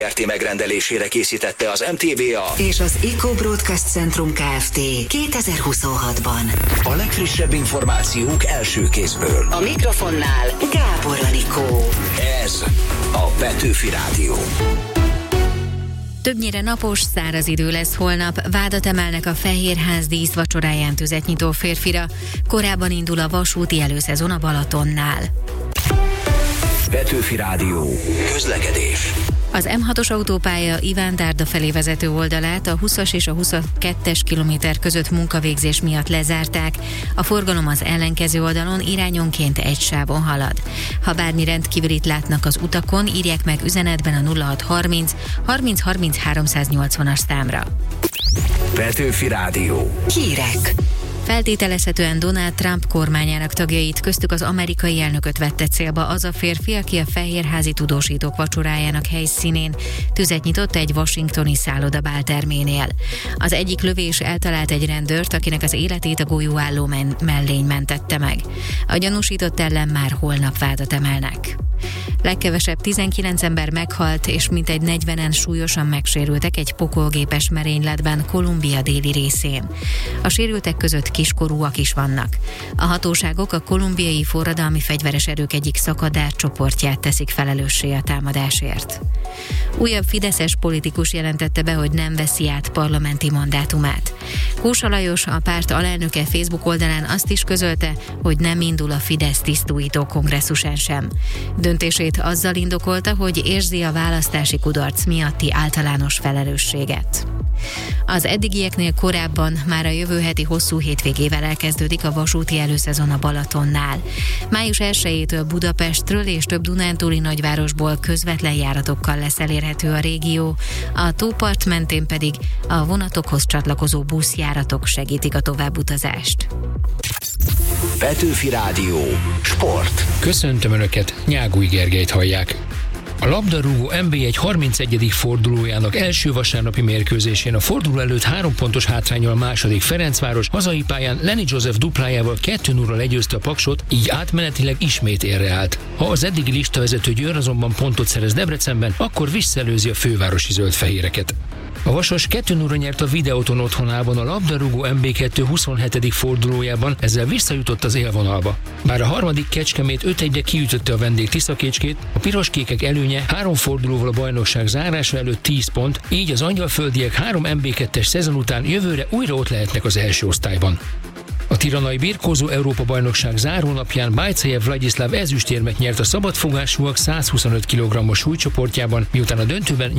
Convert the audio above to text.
RT megrendelésére készítette az MTVA és az Eco Broadcast Centrum Kft. 2026-ban. A legfrissebb információk első kézből. A mikrofonnál Gábor Anikó. Ez a Petőfi Rádió. Többnyire napos, száraz idő lesz holnap, vádat emelnek a Fehérház díszvacsoráján tüzet nyitó férfira. Korábban indul a vasúti előszezon a Balatonnál. Petőfi Rádió. Közlekedés. Az M6-os autópálya Ivándárda felé vezető oldalát a 20-as és a 22-es kilométer között munkavégzés miatt lezárták. A forgalom az ellenkező oldalon irányonként egy sávon halad. Ha bármi rendkívülit látnak az utakon, írják meg üzenetben a 0630 30 30 380-as számra. Petőfi Rádió. Hírek. Feltételezhetően Donald Trump kormányának tagjait, köztük az amerikai elnököt vette célba az a férfi, aki a fehérházi tudósítók vacsorájának helyszínén tüzet nyitott egy washingtoni szálloda bálterménél. Az egyik lövés eltalált egy rendőrt, akinek az életét a golyóálló mellény mentette meg. A gyanúsított ellen már holnap vádat emelnek. Legkevesebb 19 ember meghalt, és mintegy 40-en súlyosan megsérültek egy pokolgépes merényletben Kolumbia déli részén. A sérültek között kiskorúak is vannak. A hatóságok a kolumbiai forradalmi fegyveres erők egyik szakadár csoportját teszik felelőssé a támadásért. Újabb fideszes politikus jelentette be, hogy nem veszi át parlamenti mandátumát. Kósa Lajos, a párt alelnöke Facebook oldalán azt is közölte, hogy nem indul a Fidesz tisztújító kongresszusán sem. Döntését azzal indokolta, hogy érzi a választási kudarc miatti általános felelősséget. Az eddigieknél korábban már a jövő heti hosszú hétvégével elkezdődik a vasúti előszezon a Balatonnál. Május 1-től Budapestről és több dunántúli nagyvárosból közvetlen járatokkal lesz elérhető a régió, a tópart mentén pedig a vonatokhoz csatlakozó buszjáratok segítik a továbbutazást. Petőfi Rádió. Sport. Köszöntöm Önöket, Nyágúj Gergelyt hallják. A labdarúgó NB1 31. fordulójának első vasárnapi mérkőzésén a forduló előtt 3 pontos hátránnyal a második Ferencváros hazai pályán Lenny Joseph duplájával 2-0-ral legyőzte a Paksot, így átmenetileg ismét érre állt. Ha az eddigi listavezető Győr azonban pontot szerez Debrecenben, akkor visszaelőzi a fővárosi zöldfehéreket. A Vasas 2-0-ra nyert a Videóton otthonában a labdarúgó MB2 27. fordulójában, ezzel visszajutott az élvonalba. Bár a harmadik Kecskemét 5-1-re kiütötte a vendég Tiszakécskét, a piroskékek előnye 3 fordulóval a bajnokság zárása előtt 10 pont, így az angyalföldiek 3 MB2-es szezon után jövőre újra ott lehetnek az első osztályban. A tiranai birkózó Európa-bajnokság zárónapján Bajcejev Vladislav ezüstérmet nyert a szabadfogásúak 125 kg-os súlycsoportjában, miután a döntőben